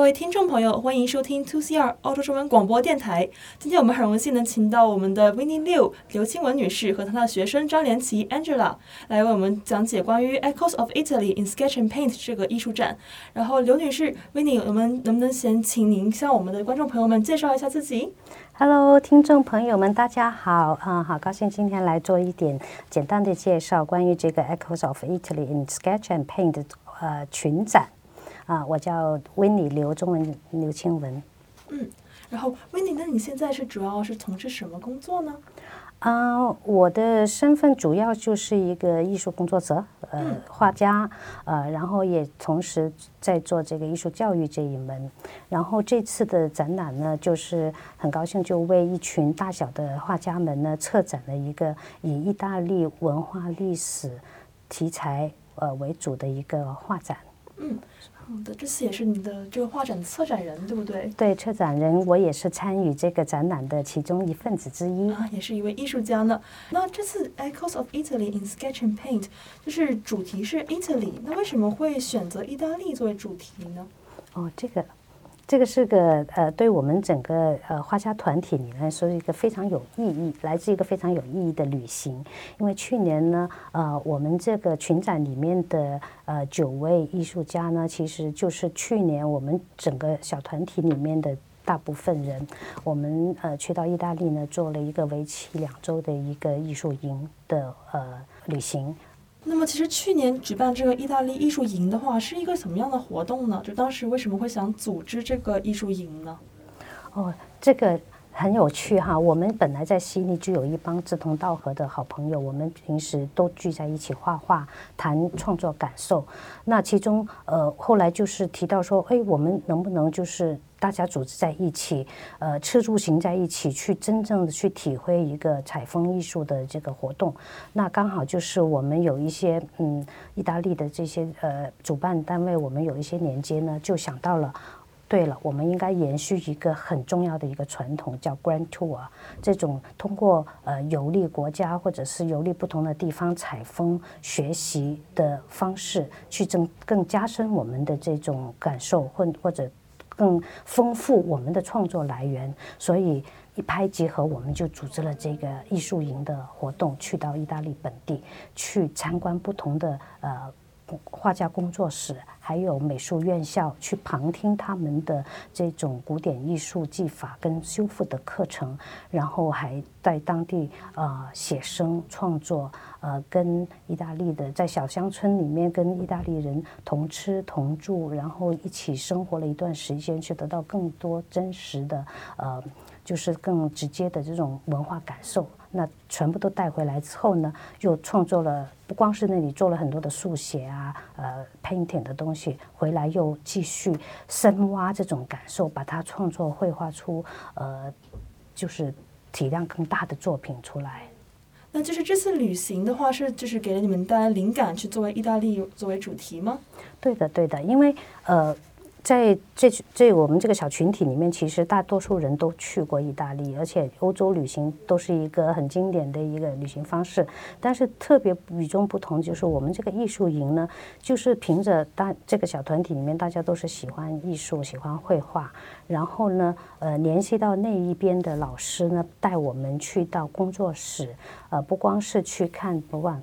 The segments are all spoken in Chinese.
位听众朋友，欢迎收听 2CR 澳洲中文广播电台。今天我们很荣幸能请到我们的 Winnie Liu 刘清文女士和她的学生张连琪 Angela 来为我们讲解关于 Echoes of Italy in Sketch and Paint 这个艺术展。然后刘女士 Winnie， 我们能不能先请您向我们的观众朋友们介绍一下自己？ Hello， 听众朋友们，大家好，好高兴今天来做一点简单的介绍，关于这个 Echoes of Italy in Sketch and Paint 的群展。我叫 Winnie 刘，中文刘清文。 然后 Winnie， 那你现在主要是从事什么工作呢？ 我的身份主要就是一个艺术工作者，画家，然后也同时在做这个艺术教育这一门。然后这次的展览呢，就是很高兴就为一群大小的画家们呢策展了一个以意大利文化历史题材为主的一个画展。 好的，这次也是你的这个画展的策展人，对不对？ 对，策展人，我也是参与这个展览的其中一份子之一。 也是一位艺术家呢。那这次 Echoes of Italy in Sketch and Paint 就是主题是 Italy， 那为什么会选择意大利作为主题呢？ 这个是个对我们整个画家团体里来说，一个非常有意义，来自一个非常有意义的旅行。因为去年呢，我们这个群展里面的9位艺术家呢，其实就是去年我们整个小团体里面的大部分人，我们去到意大利呢，做了一个为期2周的一个艺术营的旅行。 那么其实去年举办这个意大利艺术营的话，是一个什么样的活动呢？就当时为什么会想组织这个艺术营呢？ 这个很有趣哈。我们本来在悉尼就有一帮志同道合的好朋友，我们平时都聚在一起画画，谈创作感受。那其中后来就是提到说，我们能不能就是大家组织在一起，吃住行在一起，去真正的去体会一个采风艺术的这个活动。那刚好就是我们有一些意大利的这些主办单位，我们有一些连接呢，就想到了。对了，我们应该延续一个很重要的一个传统，叫 Grand Tour， 这种通过游历国家或者是游历不同的地方采风学习的方式，去更加深我们的这种感受，或者更丰富我们的创作来源。所以一拍即合，我们就组织了这个艺术营的活动，去到意大利本地，去参观不同的画家工作室，还有美术院校，去旁听他们的这种古典艺术技法跟修复的课程，然后还在当地写生创作，跟意大利的在小乡村里面跟意大利人同吃同住，然后一起生活了一段时间，去得到更多真实的就是更直接的这种文化感受。那全部都带回来之后呢，又创作了，不光是那里做了很多的速写painting 的东西，回来又继续深挖这种感受，把它创作绘画出就是体量更大的作品出来。 那就是这次旅行的话，就是给了你们带来灵感，去作为意大利作为主题吗？ 对的，因为在我们这个小群体里面，其实大多数人都去过意大利，而且欧洲旅行都是一个很经典的一个旅行方式。但是特别与众不同，就是我们这个艺术营呢，就是凭着这个小团体里面大家都是喜欢艺术、喜欢绘画，然后呢，联系到那一边的老师呢，带我们去到工作室，不光是去看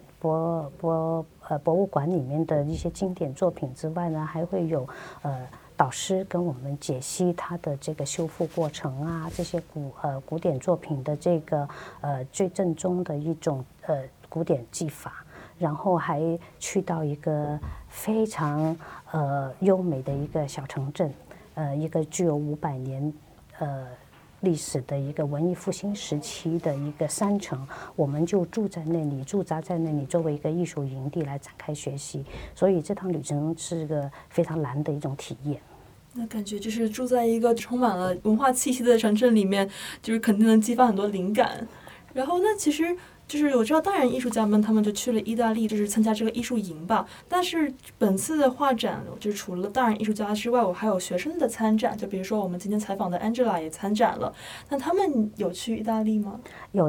博物馆里面的一些经典作品之外呢，还会有导师跟我们解析它的这个修复过程这些古典作品的这个最正宗的一种古典技法，然后还去到一个非常优美的一个小城镇，一个具有500年历史的一个文艺复兴时期的一个山城，我们就驻扎在那里，作为一个艺术营地来展开学习。所以这趟旅程是个非常难的一种体验。 那感觉就是住在一个充满了文化气息的城镇里面，就是肯定能激发很多灵感。然后那其实就是我知道大人艺术家们他们就去了意大利，就是参加这个艺术营吧。但是本次的画展，就是除了大人艺术家之外，我还有学生的参展，就比如说我们今天采访的 Angela 也参展了。那他们有去意大利吗？ 有的。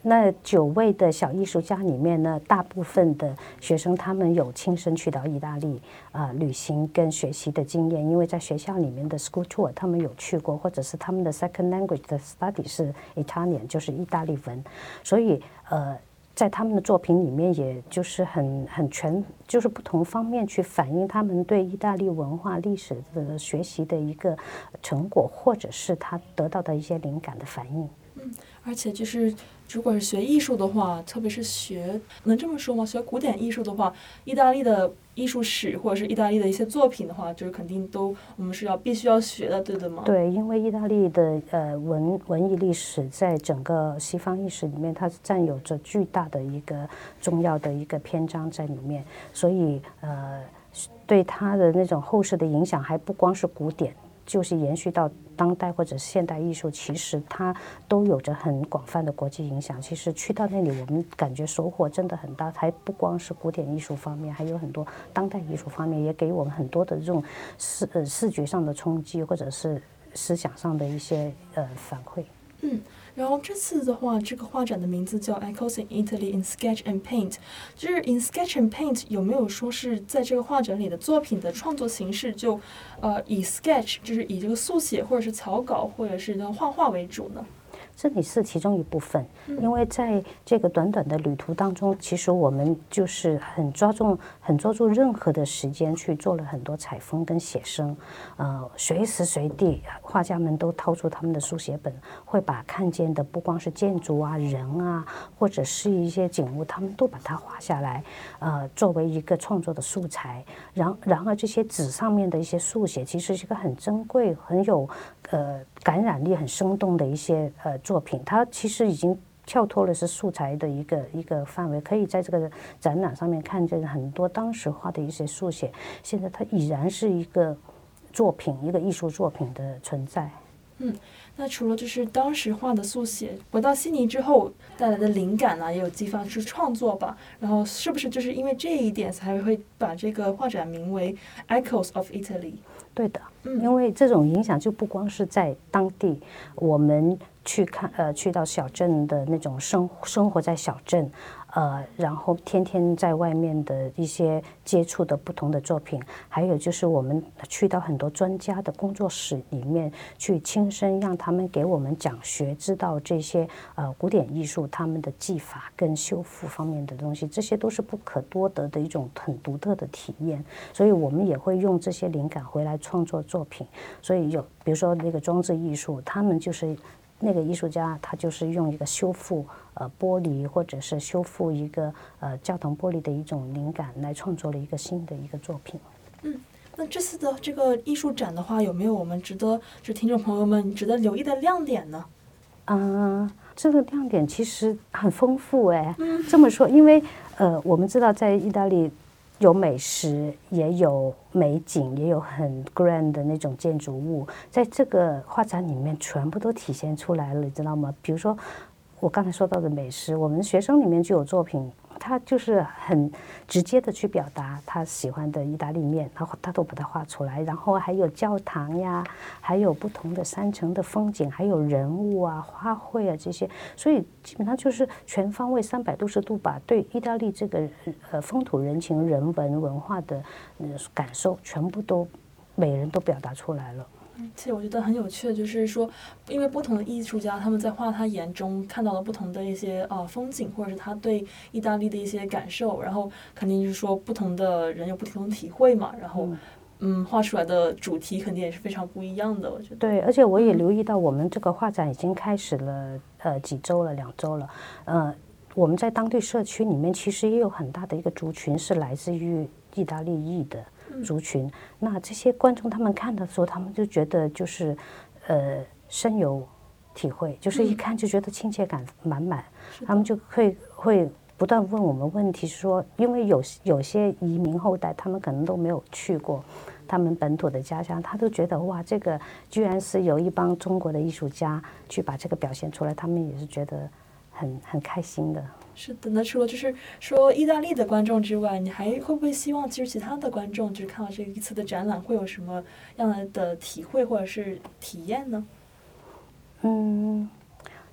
那9位的小艺术家里面呢，大部分的学生他们有亲身去到意大利旅行跟学习的经验，因为在学校里面的 school tour 他们有去过，或者是他们的 second language 的 study 是 Italian 就是意大利文，所以在他们的作品里面，也就是很全，就是不同方面去反映他们对意大利文化历史的学习的一个成果，或者是他得到的一些灵感的反应。 而且就是如果是学艺术的话，特别是能这么说吗？学古典艺术的话，意大利的艺术史或者是意大利的一些作品的话，就是肯定我们是必须要学的，对的吗？ 对，因为意大利的文艺历史在整个西方艺术里面，它占有着巨大的一个重要的一个篇章在里面，所以对它的那种后世的影响还不光是古典，就是延续到当代或者现代艺术，其实它都有着很广泛的国际影响。其实去到那里，我们感觉收获真的很大，还不光是古典艺术方面，还有很多当代艺术方面，也给我们很多的这种视觉上的冲击，或者是思想上的一些反馈。 然后这次的话，这个画展的名字叫 Echoes in Italy in Sketch and Paint， 就是 in Sketch and Paint 有没有说是在这个画展里的作品的创作形式就以 sketch 就是以这个速写或者是草稿或者是画画为主呢？ 这里是其中一部分，因为在这个短短的旅途当中，其实我们就是很抓住任何的时间去做了很多采风跟写生，随时随地画家们都掏出他们的书写本，会把看见的不光是建筑啊、人啊，或者是一些景物，他们都把它画下来，作为一个创作的素材。然而这些纸上面的一些速写，其实是一个很珍贵、很有感染力、很生动的一些作品，它其实已经跳脱了是素材的一个范围，可以在这个展览上面看见很多当时画的一些速写，现在它已然是一个作品，一个艺术作品的存在。 那除了就是当时画的速写，回到悉尼之后带来的灵感呢，也有激发出创作吧。然后是不是就是因为这一点才会把这个画展名为 Echoes of Italy？ 对的，因为这种影响就不光是在当地，我们去到小镇的那种生活在小镇，然后天天在外面的一些接触的不同的作品，还有就是我们去到很多专家的工作室里面去亲身让他们给我们讲学，知道这些古典艺术他们的技法跟修复方面的东西，这些都是不可多得的一种很独特的体验，所以我们也会用这些灵感回来创作作品。所以比如说那个装置艺术，他们就是那个艺术家，他就是用一个修复玻璃或者是修复一个教堂玻璃的一种灵感来创作了一个新的一个作品。 那这次的这个艺术展的话，有没有我们就听众朋友们值得留意的亮点呢？ 这个亮点其实很丰富这么说，因为我们知道在意大利有美食，也有美景，也有很 grand 的那种建筑物，在这个画展里面全部都体现出来了，你知道吗？比如说我刚才说到的美食，我们学生里面就有作品，他就是很直接的去表达他喜欢的意大利面，然后他都把它画出来，然后还有教堂呀，还有不同的山城的风景，还有人物啊、花卉啊这些，所以基本上就是全方位360度把对意大利这个风土人情、人文文化的感受全部都每人都表达出来了。 其实我觉得很有趣的就是说，因为不同的艺术家他们在画他眼中看到了不同的一些风景，或者是他对意大利的一些感受，然后肯定就是说不同的人有不同的体会嘛，然后画出来的主题肯定也是非常不一样的，我觉得。 对，而且我也留意到我们这个画展已经开始了2周了，我们在当地社区里面其实也有很大的一个族群是来自于意大利裔的族群，那这些观众他们看的时候，他们就觉得就是深有体会，就是一看就觉得亲切感满满，他们就会不断问我们问题，说因为有些移民后代，他们可能都没有去过他们本土的家乡，他都觉得哇，这个居然是有一帮中国的艺术家去把这个表现出来，他们也是觉得很开心的。 是的，那除了就是说意大利的观众之外，你还会不会希望其实其他的观众就是看到这一次的展览会有什么样的体会或者是体验呢？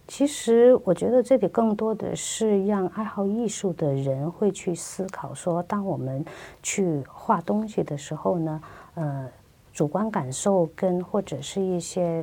其实我觉得这里更多的是让爱好艺术的人会去思考说，当我们去画东西的时候呢，主观感受跟或者是一些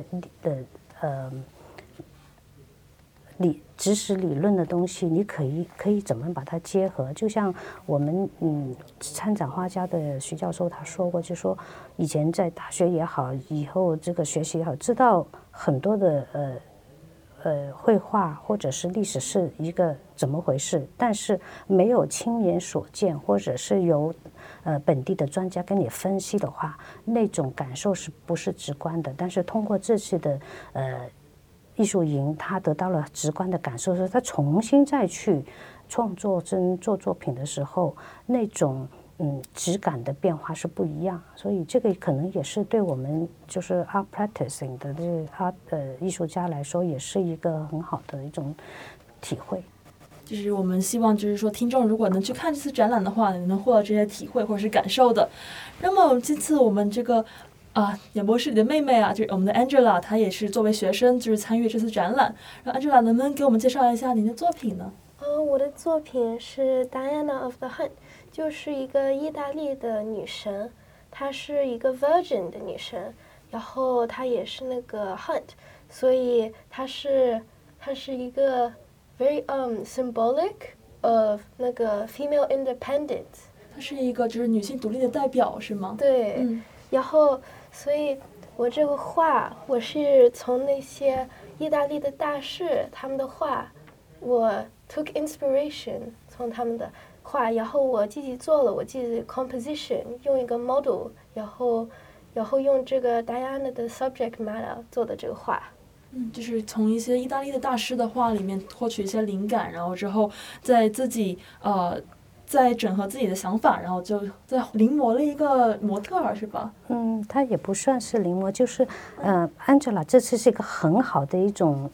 知识理论的东西，你可以怎么把它结合？就像我们参展画家的徐教授他说过，就说以前在大学也好，以后这个学习也好，知道很多的绘画或者是历史是一个怎么回事，但是没有亲眼所见，或者是由本地的专家跟你分析的话，那种感受是不是直观的？但是通过这次的艺术营，他得到了直观的感受，是他重新再去创作跟做作品的时候，那种质感的变化是不一样。所以这个可能也是对我们就是 art practicing 的这个艺术家来说，也是一个很好的一种体会。 就是我们希望，就是说，听众如果能去看这次展览的话，能获得这些体会或者是感受的。那么这次我们这个演播室里的妹妹啊，就是我们的 Angela， 她也是作为学生，就是参与这次展览。然后 Angela 能不能给我们介绍一下您的作品呢？ 我的作品是 Diana of the Hunt， 就是一个意大利的女神，她是一个 Virgin 的女神，然后她也是那个 Hunt， 所以她是一个 very symbolic of 那个 female independence。 她是一个就是女性独立的代表，是吗？ 对，然后所以我这个画我是从那些意大利的大师他们的画，我 took inspiration 从他们的画，然后我自己做了我自己的 composition， 用一个 model， 然后用这个 Diana 的 subject matter 做的这个画。 就是从一些意大利的大师的画里面获取一些灵感，然后之后再自己再整合自己的想法，然后就再临摹了一个模特儿，是吧？ 它也不算是临摹，就是Angela 这次是一个很好的一种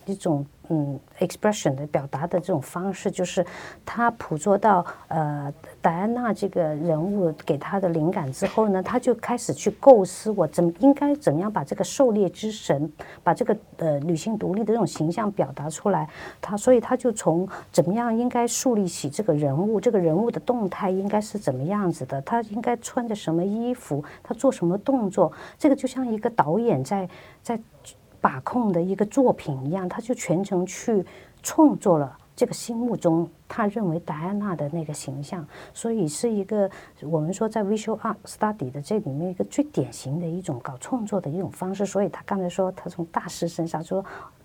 expression 的表达的这种方式，就是他捕捉到戴安娜这个人物给他的灵感之后呢，他就开始去构思我应该怎么样把这个狩猎之神，把这个女性独立的这种形象表达出来。所以他就从怎么样应该树立起这个人物，这个人物的动态应该是怎么样子的，他应该穿着什么衣服，他做什么动作，这个就像一个导演在把控的一个作品一样，他就全程去创作了这个心目中他认为戴安娜的那个形象，所以是一个我们说在 visual art study 的这里面一个最典型的一种搞创作的一种方式。所以他刚才说他从大师身上说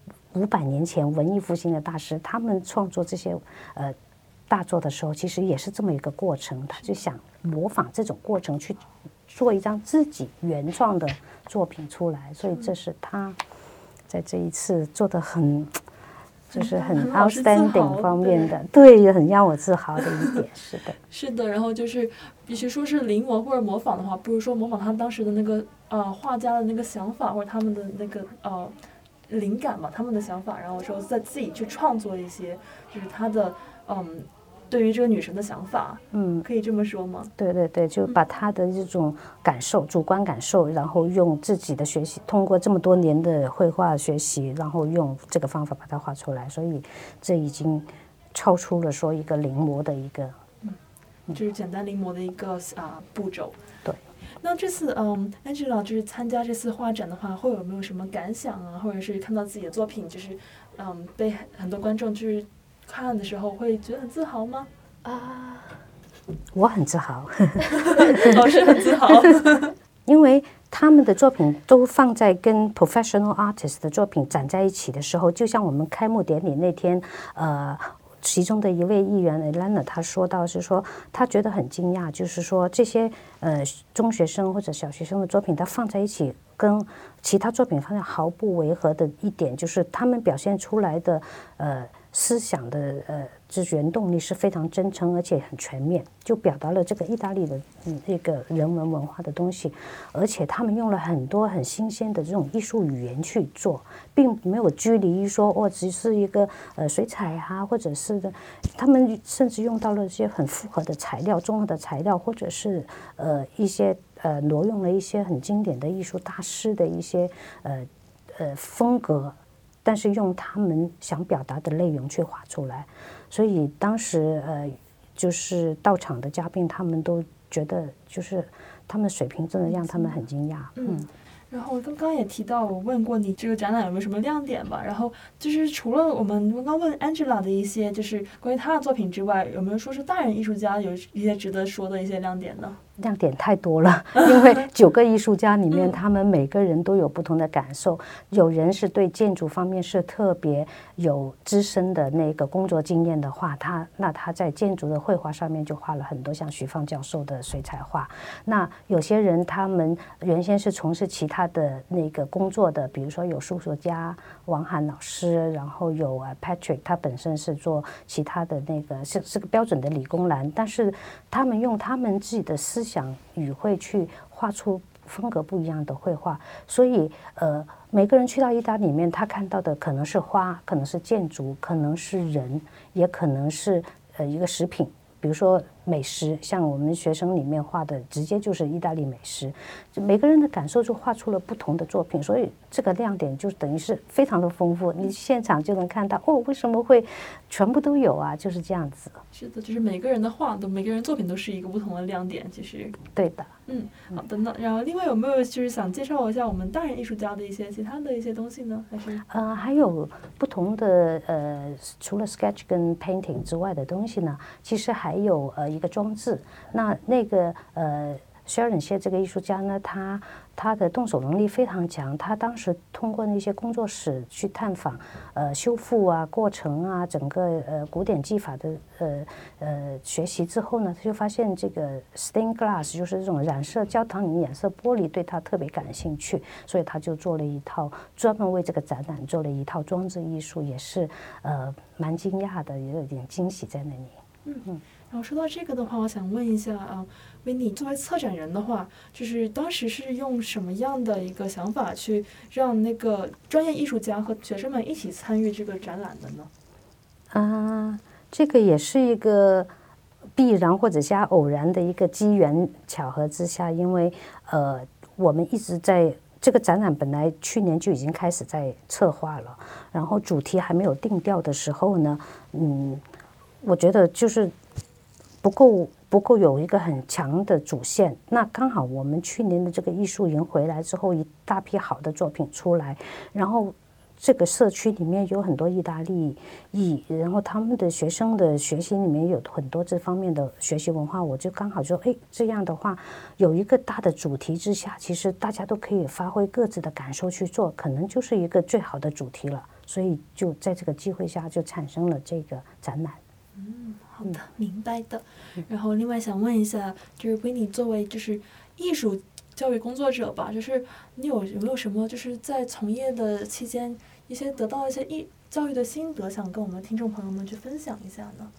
500年前文艺复兴的大师，他们创作这些大作的时候，其实也是这么一个过程，他就想模仿这种过程去做一张自己原创的作品出来。所以这是他在这一次做的就是很 outstanding 方面的，对，很让我自豪的一点。是的， 是的。然后就是与其说是临摹或者模仿的话，不如说模仿他当时的那个画家的那个想法，或者他们的那个灵感吧，他们的想法，然后说再自己去创作一些，就是他的对于这个女神的想法，可以这么说吗？ 对对对，就把她的这种感受、主观感受，然后用自己的学习，通过这么多年的绘画学习，然后用这个方法把它画出来，所以这已经超出了说一个临摹的一个， 就是简单临摹的一个步骤。 对。 那这次Angela 就是参加这次画展的话，会有没有什么感想啊？或者是看到自己的作品，就是被很多观众就是看的时候会觉得很自豪吗？ 我很自豪， 老师很自豪， 因为他们的作品都放在跟 professional artist 的作品展在一起的时候，就像我们开幕典礼那天，其中的一位议员 Elena 他说到是说他觉得很惊讶，就是说这些中学生或者小学生的作品他放在一起跟其他作品放在毫不违和的一点，就是他们表现出来的思想的原动力是非常真诚而且很全面，就表达了这个意大利的那个人文文化的东西，而且他们用了很多很新鲜的这种艺术语言去做，并没有拘泥于说只是一个水彩啊，或者是的，他们甚至用到了一些很复合的材料、综合的材料，或者是一些挪用了一些很经典的艺术大师的一些风格。 但是用他们想表达的内容去画出来。所以当时就是到场的嘉宾他们都觉得就是他们水平真的让他们很惊讶。 然后刚刚也提到，我问过你这个展览有没有什么亮点吧？然后就是除了我们刚刚问 Angela 的一些就是关于她的作品之外，有没有说是大人艺术家有一些值得说的一些亮点呢？ 亮点太多了，因为9个艺术家里面，他们每个人都有不同的感受。有人是对建筑方面是特别有资深的那个工作经验的话，他在建筑的绘画上面就画了很多像徐放教授的水彩画。那有些人他们原先是从事其他的那个工作的，比如说有数学家王涵老师，然后有Patrick， 他本身是做其他的那个是个标准的理工男，但是他们用他们自己的思想语汇去画出风格不一样的绘画。所以每个人去到意大利里面，他看到的可能是花，可能是建筑，可能是人，也可能是一个食品，比如说美食，像我们学生里面画的直接就是意大利美食，每个人的感受就画出了不同的作品。所以这个亮点就等于是非常的丰富，你现场就能看到为什么会全部都有啊，就是这样子。 是的，就是每个人的画每个人作品都是一个不同的亮点，其实。 对的。 好的呢。然后另外有没有就是想介绍一下我们大人艺术家的一些其他的一些东西呢？还是还有不同的除了 sketch 跟 painting 之外的东西呢，其实还有一个装置。那个Sharon 谢这个艺术家呢，他的动手能力非常强。他当时通过那些工作室去探访修复啊过程啊整个古典技法的学习之后呢，他就发现这个 stained glass 就是这种染色焦糖泥染色玻璃对他特别感兴趣，所以他就做了一套专门为这个展览做了一套装置艺术，也是蛮惊讶的，也有点惊喜在那里。 然后说到这个的话，我想问一下维尼作为策展人的话，就是当时是用什么样的一个想法去让那个专业艺术家和学生们一起参与这个展览的呢？ 这个也是一个必然或者加偶然的一个机缘巧合之下，因为我们一直在这个展览本来去年就已经开始在策划了，然后主题还没有定调的时候呢，我觉得就是不够有一个很强的主线。那刚好我们去年的这个艺术营回来之后，一大批好的作品出来，然后这个社区里面有很多意大利裔，然后他们的学生的学习里面有很多这方面的学习文化，我就刚好说这样的话有一个大的主题之下，其实大家都可以发挥各自的感受去做，可能就是一个最好的主题了。所以就在这个机会下就产生了这个展览。 好的，明白的。然后另外想问一下，就是维尼作为就是艺术教育工作者吧，就是你有没有什么就是在从业的期间一些得到一些教育的心得，想跟我们听众朋友们去分享一下呢？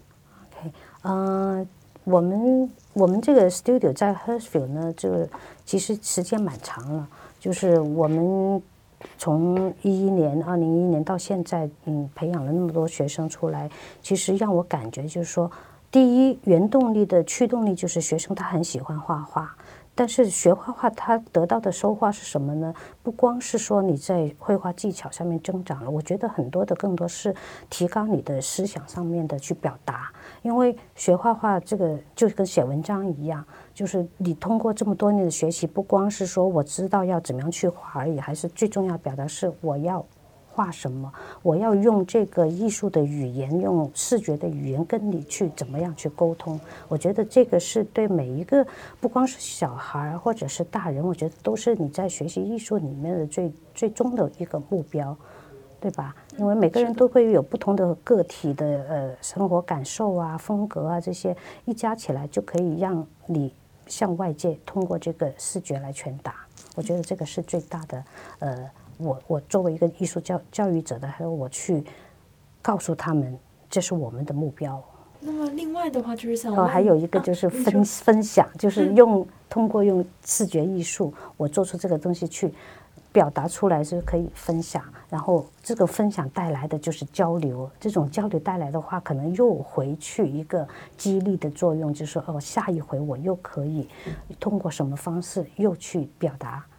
OK，我们这个 studio 在 Hurstville 呢，这个其实时间蛮长了，就是我们从2011年到现在，培养了那么多学生出来，其实让我感觉就是说，第一，原动力的驱动力就是学生他很喜欢画画，但是学画画他得到的收获是什么呢？不光是说你在绘画技巧上面增长了，我觉得更多是提高你的思想上面的去表达。因为学画画这个就跟写文章一样，就是你通过这么多年的学习，不光是说我知道要怎么样去画而已，还是最重要表达是我要画什么，我要用这个艺术的语言，用视觉的语言跟你去怎么样去沟通。我觉得这个是对每一个不光是小孩或者是大人，我觉得都是你在学习艺术里面的最终的一个目标，对吧？因为每个人都会有不同的个体的生活感受啊、风格啊，这些一加起来就可以让你向外界通过这个视觉来传达。我觉得这个是最大的我作为一个艺术教育者的，还有我去告诉他们这是我们的目标。 那么另外的话就是想还有一个就是分享，就是通过用视觉艺术，我做出这个东西去表达出来是可以分享，然后这个分享带来的就是交流，这种交流带来的话可能又回去一个激励的作用，就是说下一回我又可以通过什么方式又去表达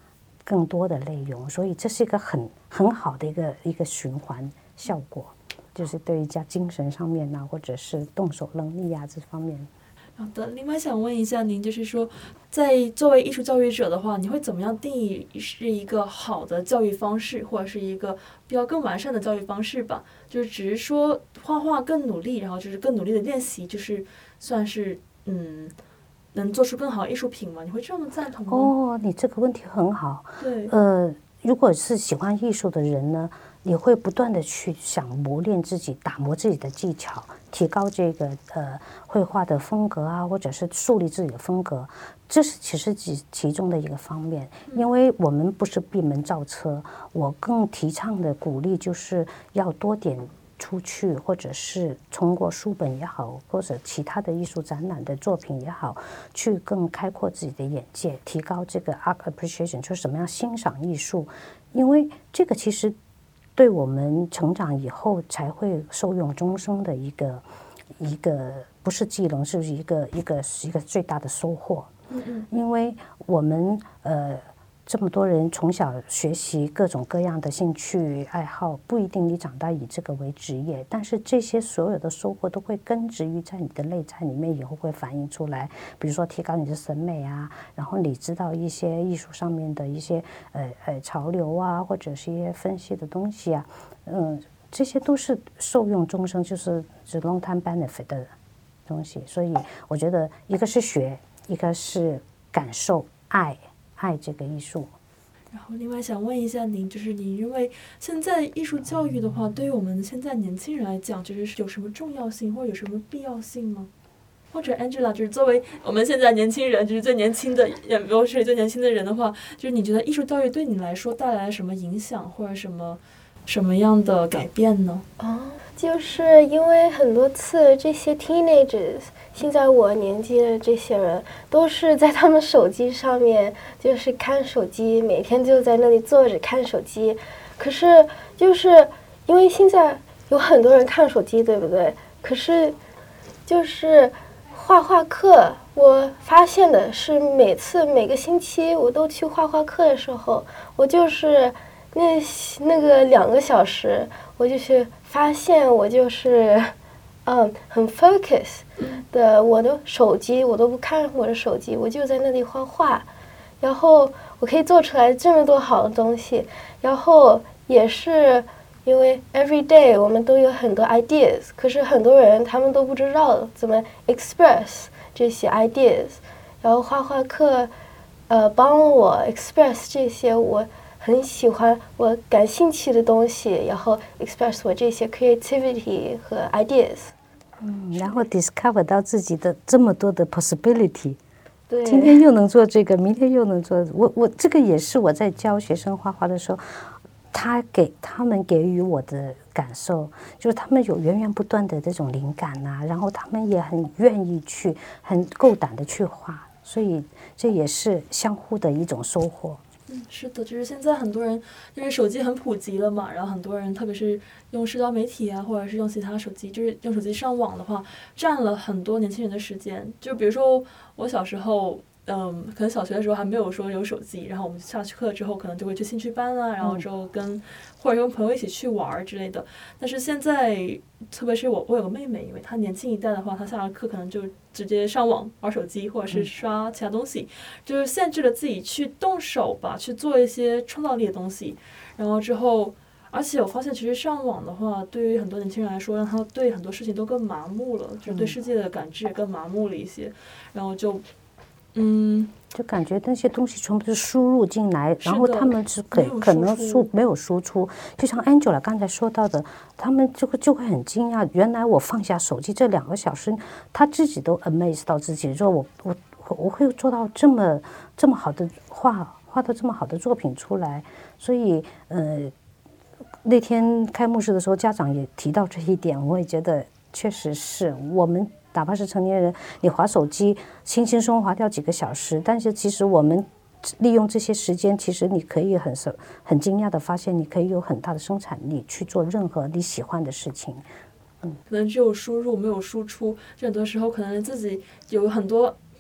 更多的内容，所以这是一个很好的一个循环效果，就是对于精神上面或者是动手能力这方面。 好的，另外想问一下您，就是说，在作为艺术教育者的话，你会怎么样定义是一个好的教育方式，或者是一个比较更完善的教育方式吧？就是只是说画画更努力，然后就是更努力的练习，就是算是能做出更好的艺术品吗？你会这么赞同吗？ 哦，你这个问题很好。 对， 如果是喜欢艺术的人呢，你会不断的去想磨练自己，打磨自己的技巧，提高这个绘画的风格或者是树立自己的风格，这是其实其中的一个方面。因为我们不是闭门造车，我更提倡的鼓励就是要多点出去，或者是通过书本也好，或者其他的艺术展览的作品也好，去更开阔自己的眼界，提高这个 art appreciation， 就是怎么样欣赏艺术。因为这个其实对我们成长以后才会受用终生的一个不是技能，是一个最大的收获。因为我们这么多人从小学习各种各样的兴趣爱好，不一定你长大以这个为职业，但是这些所有的收获都会根植于在你的内在里面，以后会反映出来。比如说提高你的审美然后你知道一些艺术上面的一些潮流或者是一些分析的东西这些都是受用终生，就是 long time benefit 的东西。所以我觉得一个是学，一个是感受爱这个艺术。 然后另外想问一下您，就是你认为现在艺术教育的话，对于我们现在年轻人来讲，就是有什么重要性或者有什么必要性吗？或者 Angela， 就是作为我们现在年轻人，就是最年轻的，也没有是最年轻的人的话，就是你觉得艺术教育对你来说带来了什么影响，或者什么样的改变呢？ 就是因为很多次这些 teenagers， 现在我年纪的这些人，都是在他们手机上面就是看手机，每天就在那里坐着看手机。可是就是因为现在有很多人看手机，对不对？可是就是画画课，我发现的是每个星期我都去画画课的时候，我就是那个2个小时，我就是发现我就是很 focus 的，我的手机我都不看我的手机，我就在那里画画，然后我可以做出来这么多好的东西。然后也是因为 every day 我们都有很多 ideas， 可是很多人他们都不知道怎么 express 这些 ideas， 然后画画课帮我 express 这些我很喜欢我感兴趣的东西，然后 express 我这些 creativity 和 ideas。 然后 discover 到自己的这么多的 possibility。 对， 今天又能做这个，明天又能做。我这个也是我在教学生画画的时候，他们给予我的感受，就是他们有源源不断的这种灵感然后他们也很愿意去，很够胆的去画，所以这也是相互的一种收获。 是的，就是现在很多人因为手机很普及了嘛，然后很多人特别是用社交媒体或者是用其他手机，就是用手机上网的话，占了很多年轻人的时间。就比如说我小时候可能小学的时候还没有说有手机，然后我们下课之后可能就会去兴趣班然后之后或者跟朋友一起去玩之类的。但是现在特别是我有个妹妹，因为她年轻一代的话，她下了课可能就直接上网玩手机或者是刷其他东西，就是限制了自己去动手吧，去做一些创造力的东西。然后之后而且我发现其实上网的话，对于很多年轻人来说，让他对很多事情都更麻木了，就对世界的感知也更麻木了一些。然后就感觉那些东西全部是输入进来，然后他们是可能没有输出。就像 Angela 刚才说到的，他们就会很惊讶，原来我放下手机这2个小时，他自己都 amaze 到自己，说我会做到这么好的画到这么好的作品出来。所以那天开幕式的时候，家长也提到这一点，我也觉得确实是我们。哪怕是成年人，你滑手机轻轻松滑掉几个小时，但是其实我们利用这些时间，其实你可以很惊讶的发现，你可以有很大的生产力去做任何你喜欢的事情。 可能只有输入没有输出，就很多时候可能自己有很多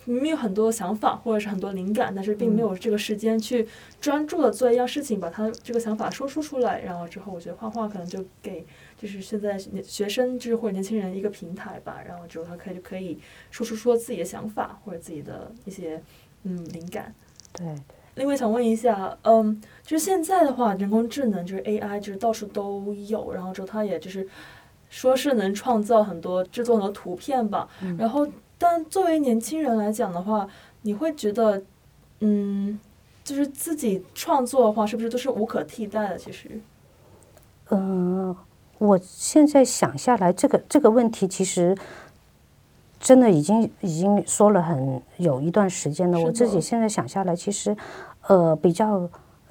明明有很多想法或者是很多灵感，但是并没有这个时间去专注的做一样事情，把他这个想法说出来，然后之后我觉得画画可能就给就是现在学生就是或者年轻人一个平台吧，然后之后他可以说自己的想法或者自己的一些灵感。 对。 另外想问一下，就是现在的话，人工智能就是 AI 就是到处都有，然后之后它也就是说是能创造制作很多图片吧，然后但作为年轻人来讲的话，你会觉得就是自己创作的话是不是都是无可替代的？其实我现在想下来，这个问题其实真的已经说了有一段时间了。我自己现在想下来，其实比较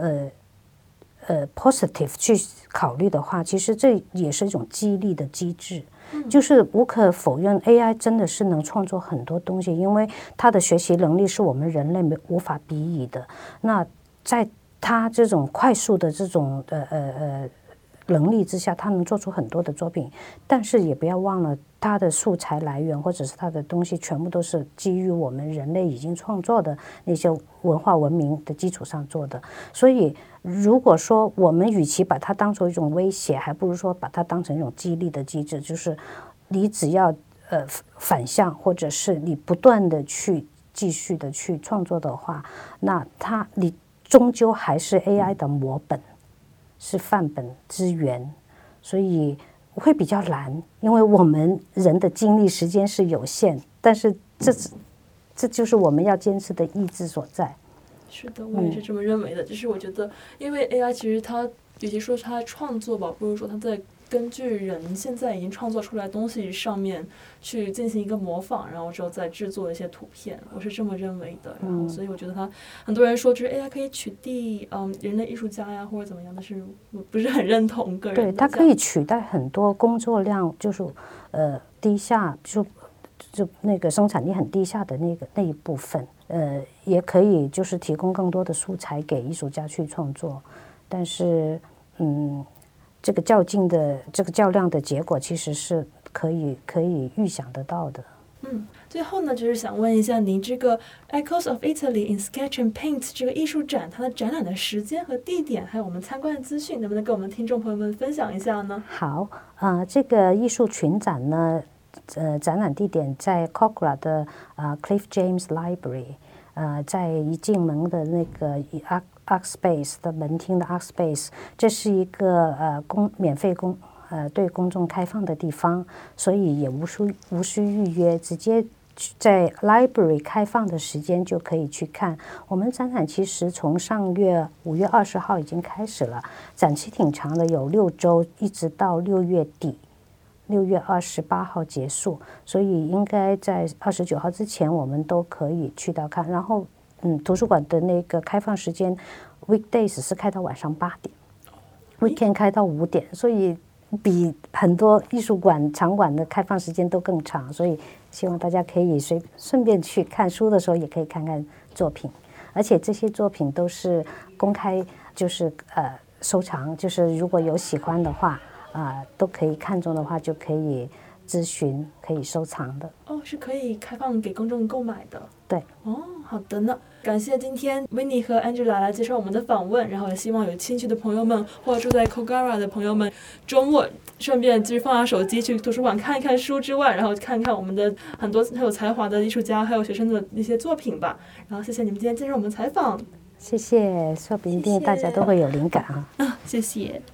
positive 去考虑的话，其实这也是一种激励的机制。就是无可否认 AI 真的是能创作很多东西，因为它的学习能力是我们人类无法比拟的。那在它这种快速的这种能力之下，它能做出很多的作品，但是也不要忘了它的素材来源或者是它的东西全部都是基于我们人类已经创作的那些文化文明的基础上做的。所以如果说我们与其把它当成一种威胁，还不如说把它当成一种激励的机制，就是你只要反向或者是你不断的去继续的去创作的话，那你终究还是 AI 的模本，是范本资源，所以会比较难，因为我们人的精力时间是有限，但是这就是我们要坚持的意志所在。 是的，我也是这么认为的。就是我觉得，因为 AI 其实它与其说它创作吧，不如说它在根据人现在已经创作出来的东西上面去进行一个模仿，然后之后再制作一些图片，我是这么认为的。然后所以我觉得很多人说就是 AI 可以取缔人类艺术家呀或者怎么样，但是我不是很认同个人的。 对，它可以取代很多工作量就是低下就那个生产力很低下的那一部分，也可以就是提供更多的素材给艺术家去创作，但是这个较量的结果其实是可以预想得到的。 最后呢，就是想问一下您这个 Echoes of Italy in Sketch and Paint 这个艺术展，它的展览的时间和地点，还有我们参观的资讯，能不能跟我们听众朋友们分享一下呢？ 好，这个艺术群展呢，展览地点在 Cogra 的Cliff James Library， 在一进门的那个Art Space 的门厅的 Art Space， 这是一个免费对公众开放的地方，所以也无需预约，直接在 Library 开放的时间就可以去看。我们展览其实从上月5月20号已经开始了，展期挺长的，有6周，一直到6月底，6月28号结束，所以应该在29号之前我们都可以去到看。然后图书馆的那个开放时间 weekdays 是开到晚上8点，weekend 开到5点，所以比很多艺术馆场馆的开放时间都更长，所以希望大家可以顺便去看书的时候也可以看看作品，而且这些作品都是公开，就是收藏，就是如果有喜欢的话都可以看中的话就可以咨询，可以收藏的。 是可以开放给公众购买的。 对。 好的呢。感谢今天 Winnie 和 Angela 来接受我们的访问，然后也希望有兴趣的朋友们或者住在 Kogara 的朋友们，周末顺便就是放下手机去图书馆看一看书之外，然后看看我们的很多很有才华的艺术家还有学生的一些作品吧。然后谢谢你们今天接受我们采访。 谢谢，说不定大家都会有灵感啊。 谢谢。